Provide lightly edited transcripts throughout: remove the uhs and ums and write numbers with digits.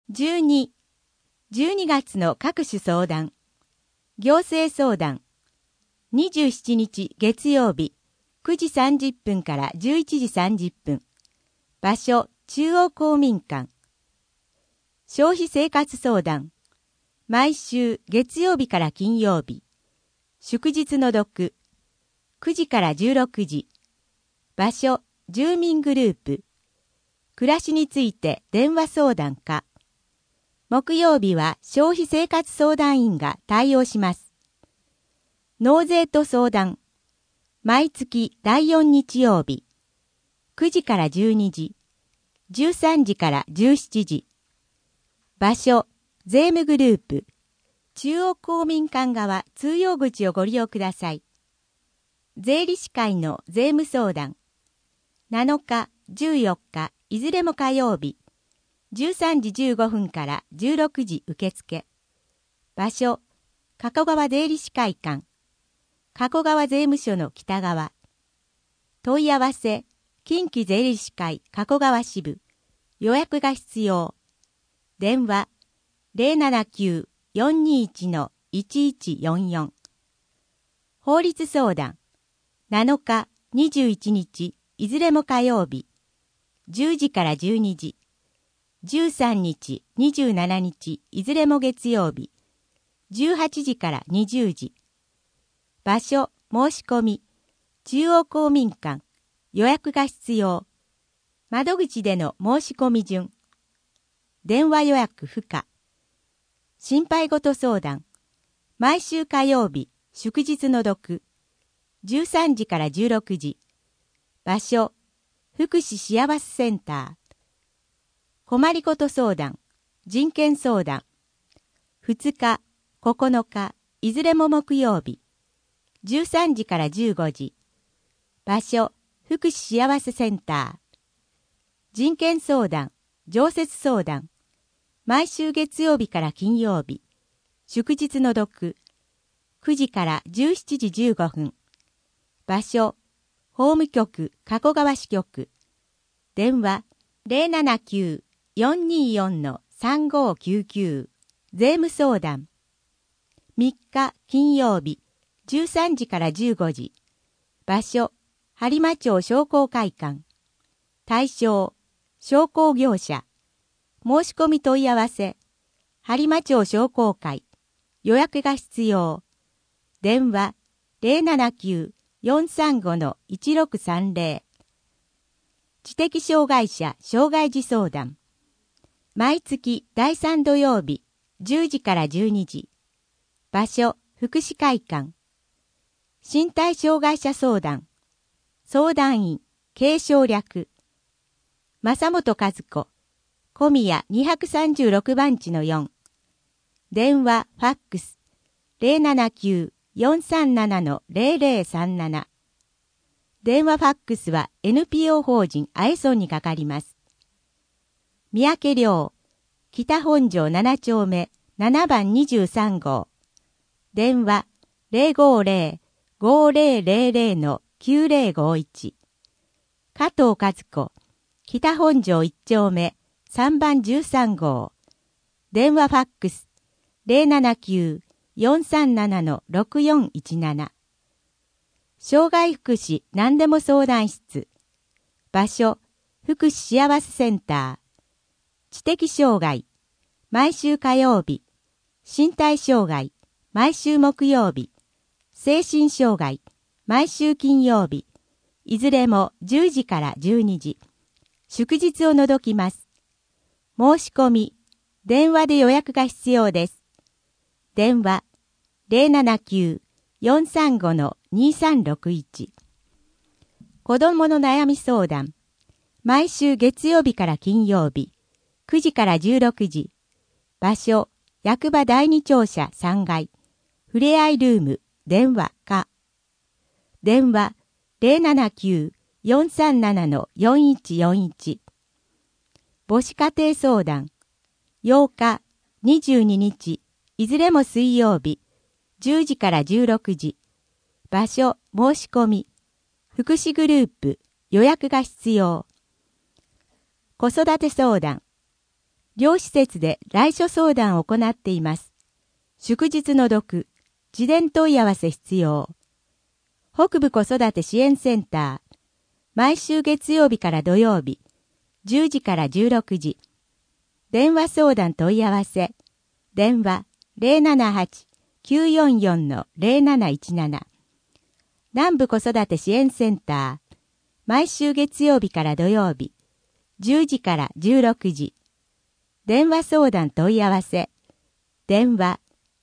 12、12月の各種相談。行政相談。27日月曜日、9時30分から11時30分。場所、中央公民館。消費生活相談。毎週月曜日から金曜日。祝日の読。9時から16時。場所、住民グループ。暮らしについて電話相談か。木曜日は消費生活相談員が対応します。納税と相談。毎月第4日曜日。9時から12時。13時から17時。場所、税務グループ。中央公民館側通用口をご利用ください。税理士会の税務相談。7日、14日、いずれも火曜日。13時15分から16時受付。場所、加古川税理士会館。加古川税務署の北側。問い合わせ、近畿税理士会加古川支部。予約が必要。電話、079-421-1144。法律相談。7日、21日、いずれも火曜日。10時から12時。13日、27日、いずれも月曜日。18時から20時。場所、申し込み。中央公民館。予約が必要。窓口での申し込み順。電話予約不可。心配事相談。毎週火曜日、祝日の読。13時から16時。場所、福祉幸せセンター。困りごと相談、人権相談。2日、9日、いずれも木曜日。13時から15時。場所、福祉幸せセンター。人権相談、常設相談。毎週月曜日から金曜日。祝日の読。9時から17時15分。場所、法務局加古川支局。電話、079-424-3599。税務相談。3日金曜日、13時から15時。場所、播磨町商工会館。対象、商工業者。申し込み問い合わせ。播磨町商工会。予約が必要。電話、079-435-1630。知的障害者障害児相談。毎月第3土曜日、10時から12時。場所、福祉会館。身体障害者相談。相談員、継承略。正本和子。小宮236番地の4。電話、ファックス。079-437-0037。電話ファックスは NPO 法人アエソンにかかります。三宅寮、北本庄7丁目7番23号。電話050-5000-9051。加藤和子、北本庄1丁目3番13号。電話ファックス079-437-6417。障害福祉何でも相談室。場所、福祉幸せセンター。知的障害。毎週火曜日。身体障害。毎週木曜日。精神障害。毎週金曜日。いずれも10時から12時。祝日を除きます。申し込み。電話で予約が必要です。電話。079-435-2361。子供の悩み相談。毎週月曜日から金曜日。9時から16時。場所、役場第2庁舎3階。ふれあいルーム、電話か。電話、079-437-4141。母子家庭相談。8日、22日、いずれも水曜日。10時から16時。場所、申し込み。福祉グループ、予約が必要。子育て相談。 両施設で来所相談を行っています。祝日の読、自伝問い合わせ必要。北部子育て支援センター。毎週月曜日から土曜日、10時から16時。電話相談問い合わせ。電話 078-944-0717。南部子育て支援センター。毎週月曜日から土曜日、10時から16時。電話相談問い合わせ。電話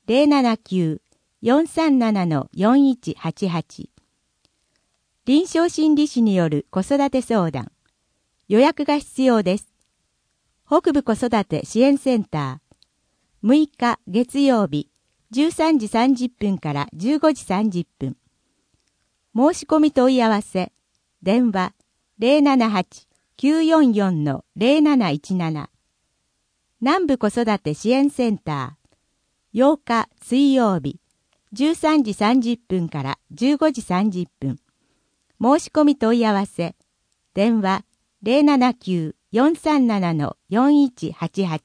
079-437-4188。臨床心理士による子育て相談。予約が必要です。北部子育て支援センター。6日月曜日、13時30分から15時30分。申し込み問い合わせ。電話 078-944-0717。南部子育て支援センター。8日水曜日、13時30分から15時30分。申し込み問い合わせ。電話 079-437-4188。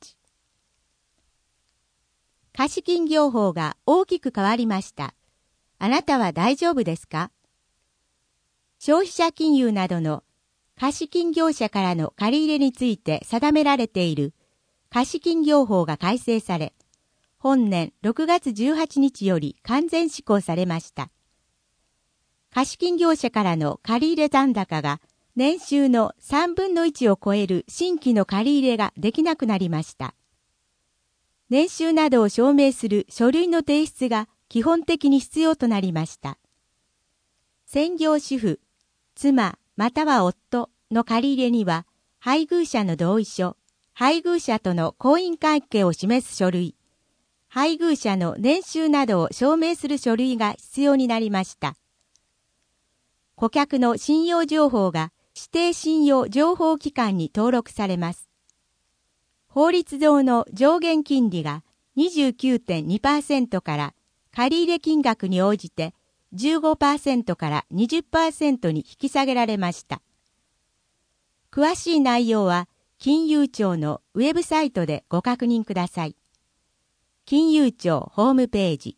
貸金業法が大きく変わりました。あなたは大丈夫ですか？消費者金融などの貸金業者からの借り入れについて定められている貸金業法が改正され、本年6月18日より完全施行されました。貸金業者からの借入残高が年収の3分の1を超える新規の借り入れができなくなりました。年収などを証明する書類の提出が基本的に必要となりました。専業主婦、妻または夫の借り入れには、配偶者の同意書、配偶者との婚姻関係を示す書類、配偶者の年収などを証明する書類が必要になりました。顧客の信用情報が指定信用情報機関に登録されます。法律上の上限金利が 29.2% から借入金額に応じて 15% から 20% に引き下げられました。詳しい内容は金融庁のウェブサイトでご確認ください。金融庁ホームページ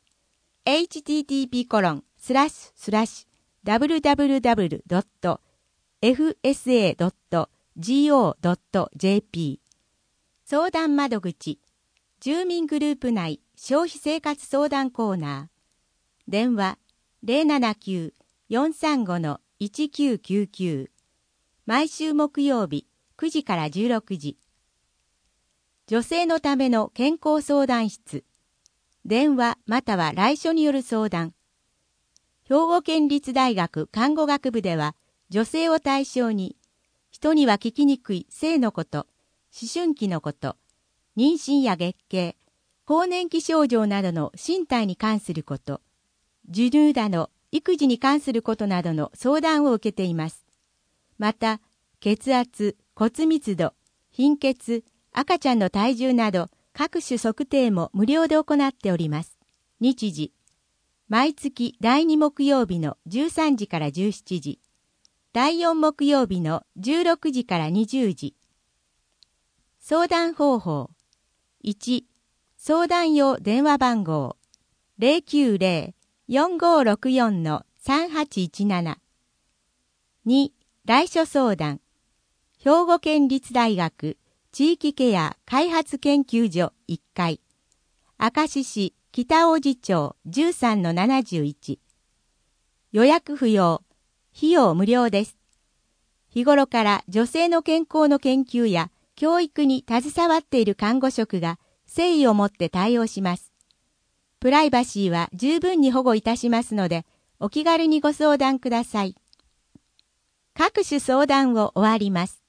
http://www.fsa.go.jp 相談窓口住民グループ内消費生活相談コーナー電話 079-435-1999 毎週木曜日9時から16時女性のための健康相談室電話または来所による相談兵庫県立大学看護学部では女性を対象に人には聞きにくい性のこと、思春期のこと、妊娠や月経、更年期症状などの身体に関すること、授乳だの育児に関することなどの相談を受けています。また、血圧、骨密度、貧血、赤ちゃんの体重など各種測定も無料で行っております。日時、毎月第2木曜日の13時から17時、第4木曜日の16時から20時。相談方法。1、相談用電話番号 090-4564-3817。2、来所相談。兵庫県立大学地域ケア開発研究所1階。明石市北大路町 13-71。予約不要。費用無料です。日頃から女性の健康の研究や教育に携わっている看護職が誠意を持って対応します。プライバシーは十分に保護いたしますので、お気軽にご相談ください。各種相談を終わります。